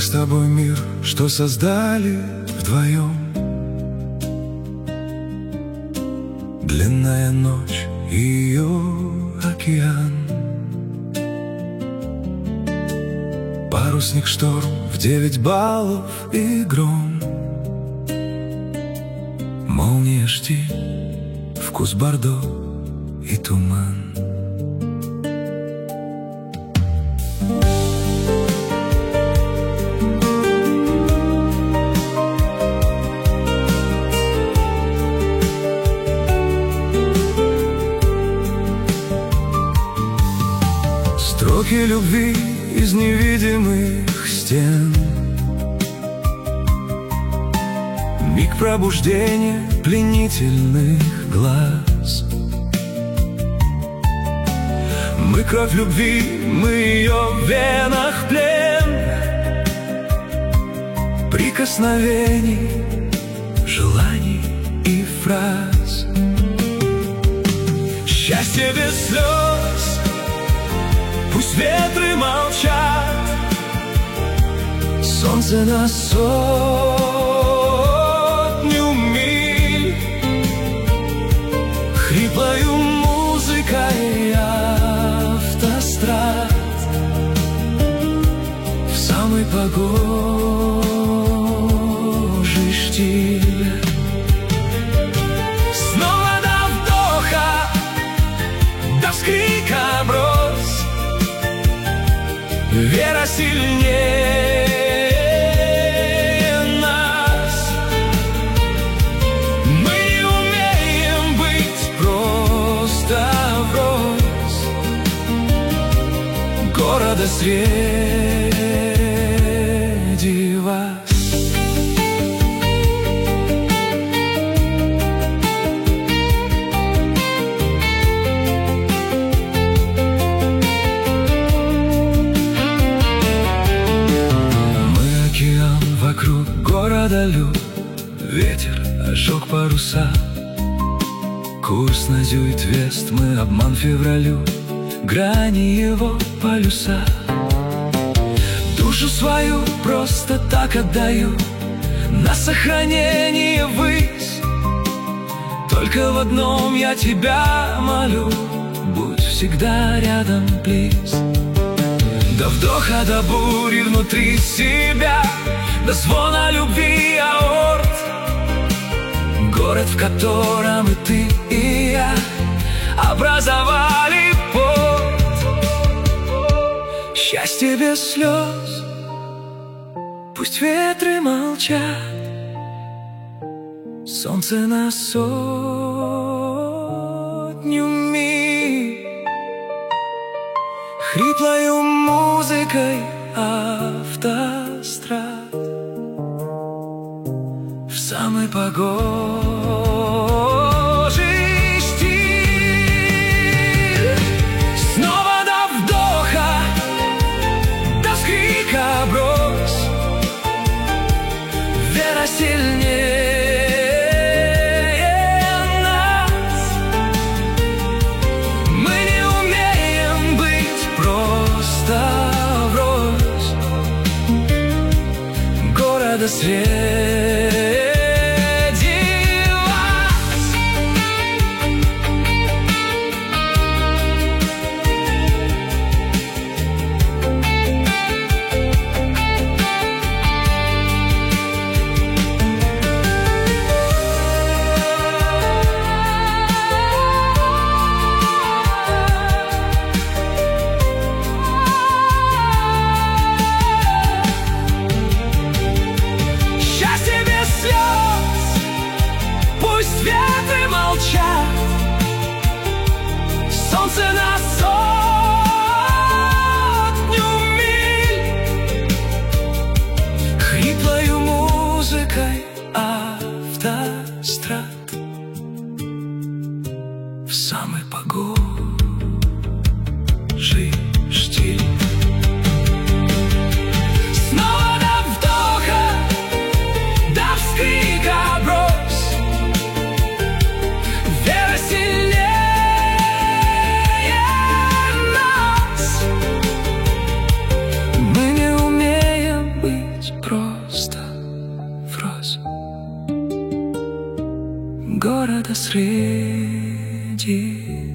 с тобой мир, что создали вдвоем. Длинная ночь и ее океан, парусник, шторм в 9 баллов и гром. Молния, штиль, вкус бордо и туман. Строки любви из невидимых стен, миг пробуждения пленительных глаз. Мы кровь любви, мы ее в венах плен, прикосновений, желаний и фраз. Счастье без слез, пусть ветры молчат, солнце на сотню миль, хриплою музыкой автострад, в самый погожий штиль. Снова до вдоха, до вскрика брось, вера сильнее нас. Мы не умеем быть просто врозь города среди вас. Вокруг города лед, ветер ожег паруса, курс на Зюит-Вест, мы обман февралю, грани его полюса. Душу свою просто так отдаю на сохранение ввысь. Только в одном я тебя молю, будь всегда рядом, плиз. До вдоха, до бури внутри себя, до звона любви аорт, город, в котором и ты, и я образовали порт. Счастье без слез, пусть ветры молчат, солнце на сотню миль, хриплою музыкой автострад, в самый погожий штиль. Снова до вдоха, до вскрика брось, вера сильнее нас. Мы не умеем быть просто врозь города среди вас. Счастье без слез, пусть ветры молчат, солнце на сотню миль, хриплою музыкой автострад, в самый погожий штиль. Снова до вдоха, до вскрика брось, вера сильнее нас. Мы не умеем быть любви.